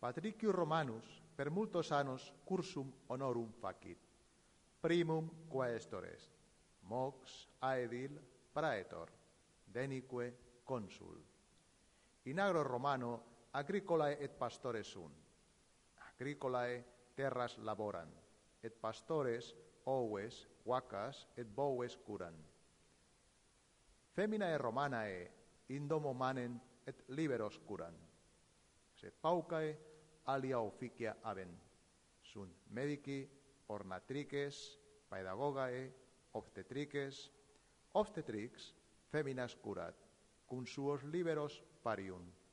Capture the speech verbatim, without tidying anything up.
Patricius Romanus per multos annos cursum honorum facit. Primum quaestores, mox aedil praetor, denique consul. In agro Romano agricolae et pastores sunt. Agricolae terras laboran, et pastores oves, vacas et boves curan. Feminae Romanae in domo manen et liberos curan. Sed paucae alia officia habent. Sunt medici, ornatrices, paedagogae, obstetrices, obstetrix feminas curat, cum suos liberos parium.